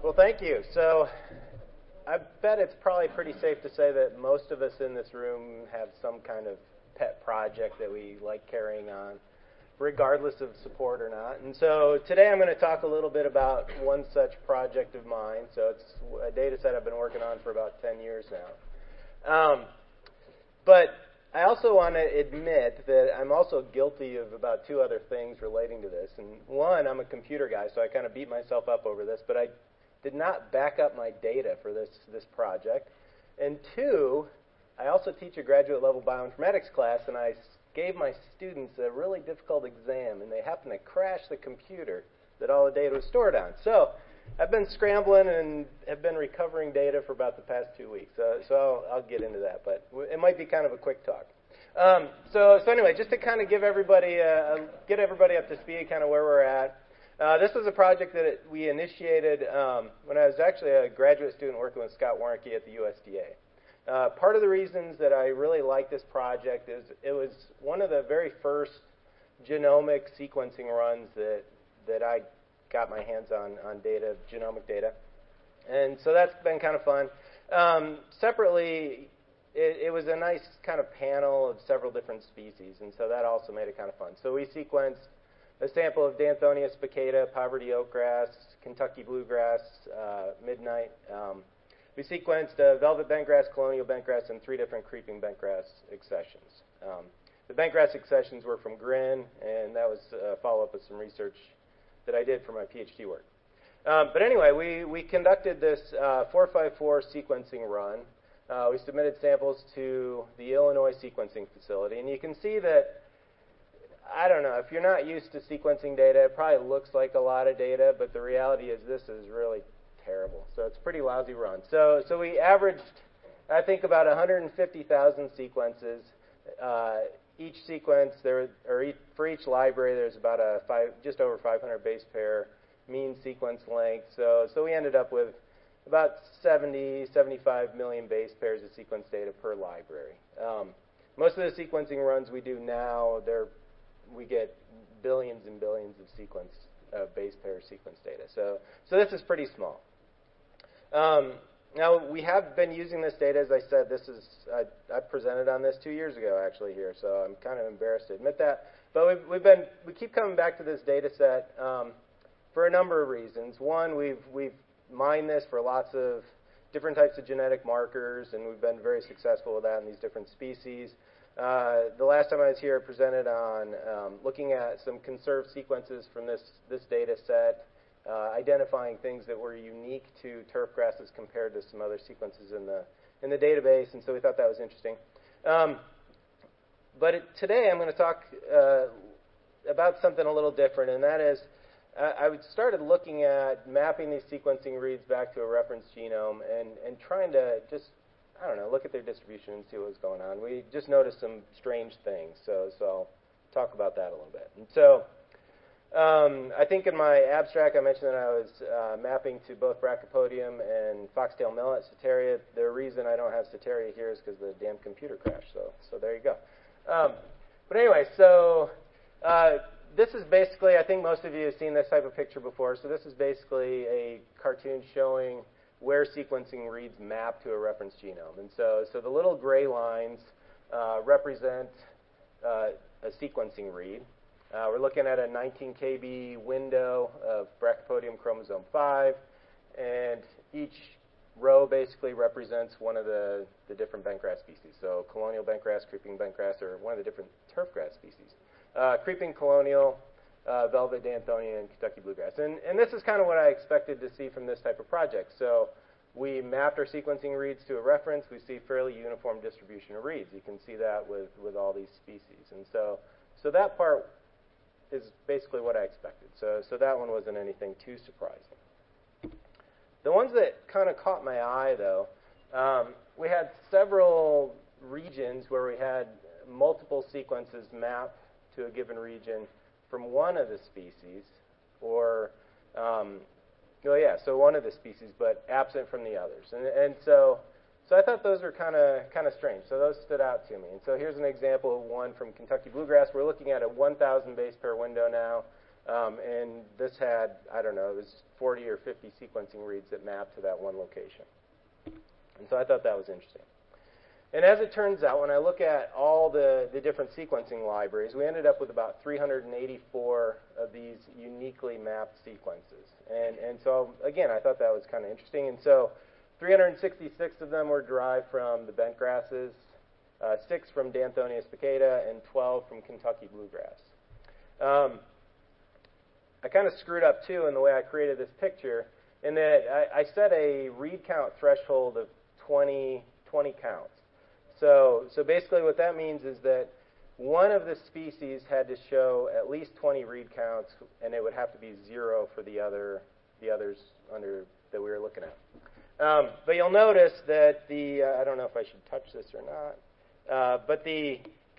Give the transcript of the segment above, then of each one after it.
Well, thank you. So I bet it's probably pretty safe to say that most of us in this room have some kind of pet project that we like carrying on, regardless of support or not. And so today I'm going to talk a little bit about one such project of mine. So it's a data set I've been working on for about 10 years now. But I also want to admit that I'm also guilty of about two other things relating to this. And one, I'm a computer guy, so I kind of beat myself up over this, but I did not back up my data for this project. And two, I also teach a graduate level bioinformatics class, and I gave my students a really difficult exam, and they happened to crash the computer that all the data was stored on. So I've been scrambling and have been recovering data for about the past 2 weeks. So I'll get into that, but it might be kind of a quick talk. So anyway, just to kind of give everybody get everybody up to speed, kind of where we're at. This was a project that we initiated when I was actually a graduate student working with Scott Warnke at the USDA. Part of the reasons that I really like this project is it was one of the very first genomic sequencing runs that I got my hands on data, genomic data. And so that's been kind of fun. Separately, it was a nice kind of panel of several different species, and so that also made it kind of fun. So we sequenced a sample of Danthonia spicata, poverty oakgrass, Kentucky bluegrass, midnight. We sequenced velvet bentgrass, colonial bentgrass, and 3 different creeping bentgrass accessions. The bentgrass accessions were from GRIN, and that was a follow-up with some research that I did for my PhD work. But anyway, we conducted this 454 sequencing run. We submitted samples to the Illinois sequencing facility, and you can see that, I don't know, if you're not used to sequencing data, it probably looks like a lot of data, but the reality is this is really terrible. So it's a pretty lousy run. So we averaged, I think, about 150,000 sequences. Each sequence, for each library, there's about just over 500 base pair mean sequence length. So we ended up with about 75 million base pairs of sequence data per library. Most of the sequencing runs we do now, we get billions and billions of base pair sequence data. So this is pretty small. Now, we have been using this data. As I said, I presented on this 2 years ago, actually, here, so I'm kind of embarrassed to admit that. But we keep coming back to this data set for a number of reasons. One, we've mined this for lots of different types of genetic markers, and we've been very successful with that in these different species. The last time I was here, I presented on looking at some conserved sequences from this data set, identifying things that were unique to turf grasses compared to some other sequences in the database, and so we thought that was interesting. But today I'm going to talk about something a little different, and that is I started looking at mapping these sequencing reads back to a reference genome and trying to just, I don't know, look at their distribution and see what was going on. We just noticed some strange things, so I'll talk about that a little bit. And so I think in my abstract I mentioned that I was mapping to both Brachypodium and foxtail millet, Setaria. The reason I don't have Setaria here is because the damn computer crashed, so there you go. But anyway, so this is basically, I think most of you have seen this type of picture before, so this is basically a cartoon showing where sequencing reads map to a reference genome. And so the little gray lines represent a sequencing read. We're looking at a 19 kb window of Brachypodium chromosome 5, and each row basically represents one of the different bentgrass species. So colonial bentgrass, creeping bentgrass, or one of the different turfgrass species. Creeping colonial, velvet Danthonia, and Kentucky bluegrass. And this is kind of what I expected to see from this type of project. So we mapped our sequencing reads to a reference. We see fairly uniform distribution of reads. You can see that with all these species. And so that part is basically what I expected. So that one wasn't anything too surprising. The ones that kind of caught my eye, though, we had several regions where we had multiple sequences mapped to a given region from one of the species, or so one of the species, but absent from the others. And so I thought those were kind of strange. So those stood out to me. And so here's an example of one from Kentucky bluegrass. We're looking at a 1,000 base pair window now. And this had, I don't know, it was 40 or 50 sequencing reads that mapped to that one location. And so I thought that was interesting. And as it turns out, when I look at all the different sequencing libraries, we ended up with about 384 of these uniquely mapped sequences. And so, again, I thought that was kind of interesting. And so 366 of them were derived from the bent grasses, 6 from Danthonia spicata, and 12 from Kentucky bluegrass. I kind of screwed up, too, in the way I created this picture, in that I set a read count threshold of 20 counts. So basically what that means is that one of the species had to show at least 20 read counts, and it would have to be 0 for the others that we were looking at. But you'll notice that I don't know if I should touch this or not, but the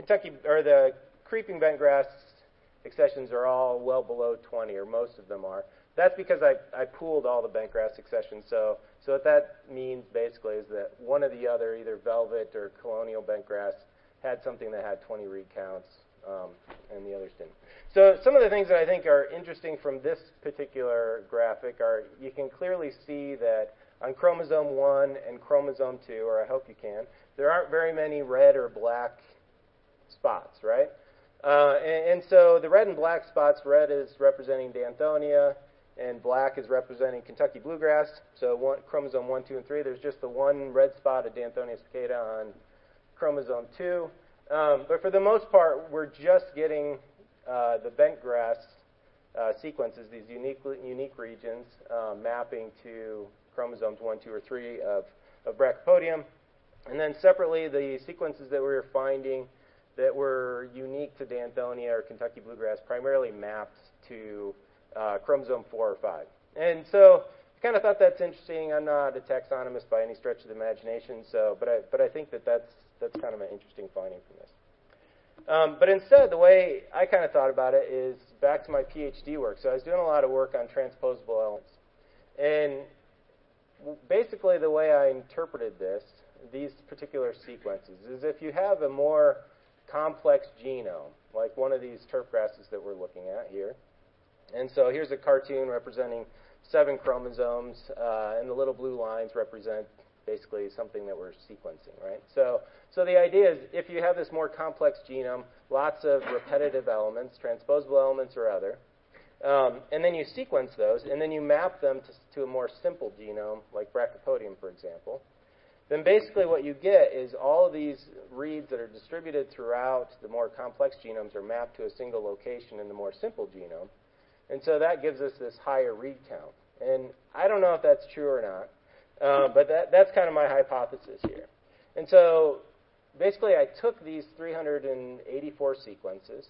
the creeping bentgrass accessions are all well below 20, or most of them are. That's because I pooled all the bentgrass accessions. So what that means basically is that one or the other, either velvet or colonial bentgrass, had something that had 20 read counts, and the others didn't. So some of the things that I think are interesting from this particular graphic are you can clearly see that on chromosome 1 and chromosome 2, or I hope you can, there aren't very many red or black spots, right? And so the red and black spots, red is representing Danthonia, and black is representing Kentucky bluegrass. So chromosome 1, 2, and 3, there's just the one red spot of Danthonia spicata on chromosome 2. But for the most part, we're just getting the bentgrass sequences, these unique regions, mapping to chromosomes 1, 2, or 3 of Brachypodium. And then separately, the sequences that we were finding that were unique to Danthonia or Kentucky bluegrass primarily mapped to chromosome 4 or 5. And so I kind of thought that's interesting. I'm not a taxonomist by any stretch of the imagination, but I think that's kind of an interesting finding from this. But instead, the way I kind of thought about it is back to my PhD work. So I was doing a lot of work on transposable elements. And basically the way I interpreted these particular sequences, is if you have a more complex genome, like one of these turf grasses that we're looking at here. And so here's a cartoon representing 7 chromosomes, and the little blue lines represent basically something that we're sequencing, right? So the idea is if you have this more complex genome, lots of repetitive elements, transposable elements or other, and then you sequence those, and then you map them to a more simple genome, like Brachypodium, for example, then basically what you get is all of these reads that are distributed throughout the more complex genomes are mapped to a single location in the more simple genome. And so that gives us this higher read count. And I don't know if that's true or not, but that's kind of my hypothesis here. And so basically I took these 384 sequences,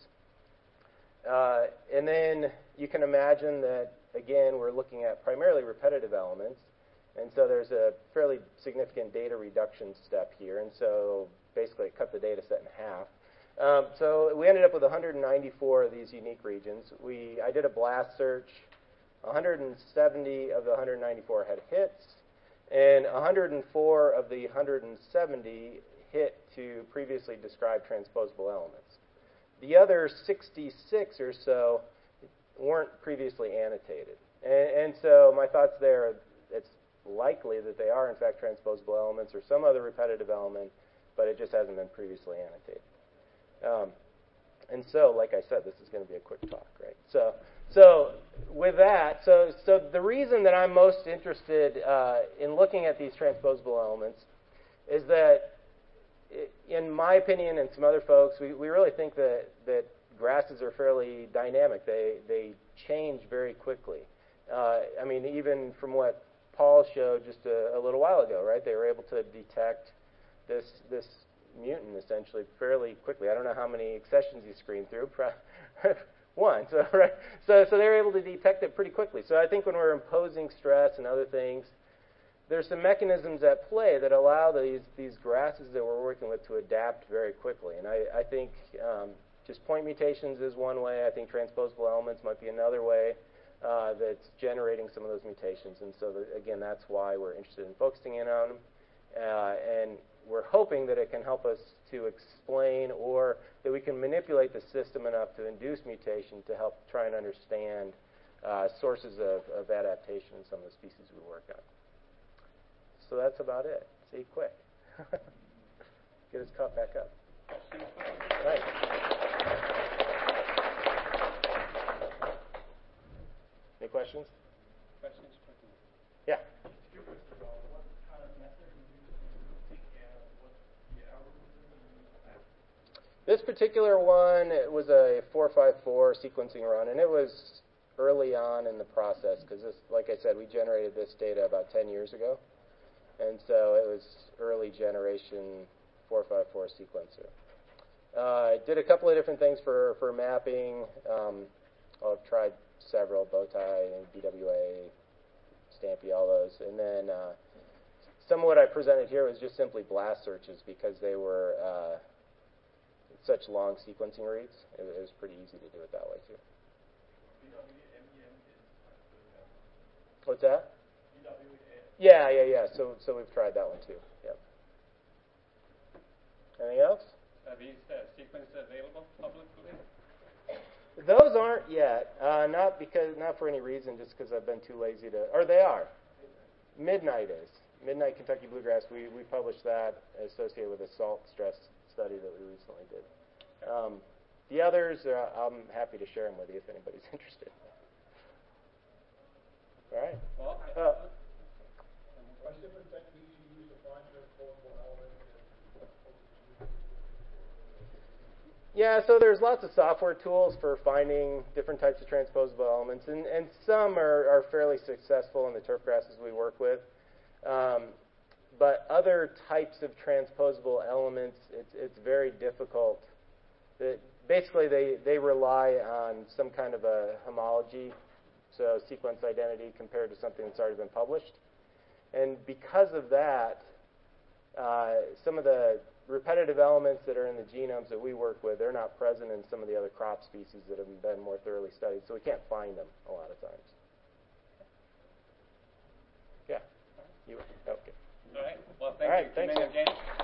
and then you can imagine that, again, we're looking at primarily repetitive elements. And so there's a fairly significant data reduction step here. And so basically it cut the data set in half. So we ended up with 194 of these unique regions. I did a blast search. 170 of the 194 had hits, and 104 of the 170 hit to previously described transposable elements. The other 66 or so weren't previously annotated. And so my thoughts there, it's likely that they are, in fact, transposable elements or some other repetitive element, but it just hasn't been previously annotated. And so, like I said, this is going to be a quick talk, right? So with that, so the reason that I'm most interested in looking at these transposable elements is that, in my opinion and some other folks, we really think that grasses are fairly dynamic. They change very quickly. I mean, even from what Paul showed just a little while ago, right? They were able to detect this mutant essentially fairly quickly. I don't know how many accessions he screened through. One. So, right? So they were able to detect it pretty quickly. So I think when we're imposing stress and other things, there's some mechanisms at play that allow these grasses that we're working with to adapt very quickly. And I think just point mutations is one way. I think transposable elements might be another way that's generating some of those mutations. And so, again, that's why we're interested in focusing in on them. we're hoping that it can help us to explain, or that we can manipulate the system enough to induce mutation to help try and understand sources of adaptation in some of the species we work on. So that's about it. See, quick. Get his cup back up. Right. Any questions? Yeah. This particular one, it was a 454 sequencing run, and it was early on in the process because, like I said, we generated this data about 10 years ago, and so it was early generation 454 sequencer. I did a couple of different things for mapping. I've tried several, Bowtie, BWA, Stampy, all those, and then some of what I presented here was just simply blast searches because they were such long sequencing reads. It was pretty easy to do it that way too. What's that? Yeah. So we've tried that one too. Yep. Anything else? Are these sequences available publicly? Those aren't yet. Not for any reason, just because I've been too lazy to. Or they are. Midnight is. Midnight Kentucky Bluegrass. We published that associated with a salt stress study that we recently did. The others, I'm happy to share them with you if anybody's interested. All right. What different techniques you use to find transposable elements? Yeah, so there's lots of software tools for finding different types of transposable elements, and some are fairly successful in the turf grasses we work with. But other types of transposable elements, it's very difficult. Basically, they rely on some kind of a homology, so sequence identity compared to something that's already been published. And because of that, some of the repetitive elements that are in the genomes that we work with, they're not present in some of the other crop species that have been more thoroughly studied, so we can't find them a lot of times. Yeah. Okay. All right. Well, thank you. Thanks. Again.